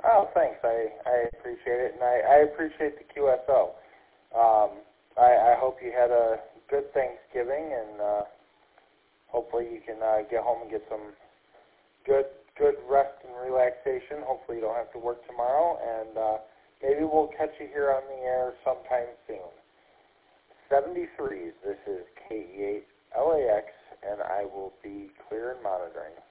Oh, thanks. I appreciate it, and I appreciate the QSO. I hope you had a good Thanksgiving, and hopefully you can get home and get some good rest and relaxation. Hopefully you don't have to work tomorrow, and maybe we'll catch you here on the air sometime soon. 73s, this is KE8LAX, and I will be clear and monitoring.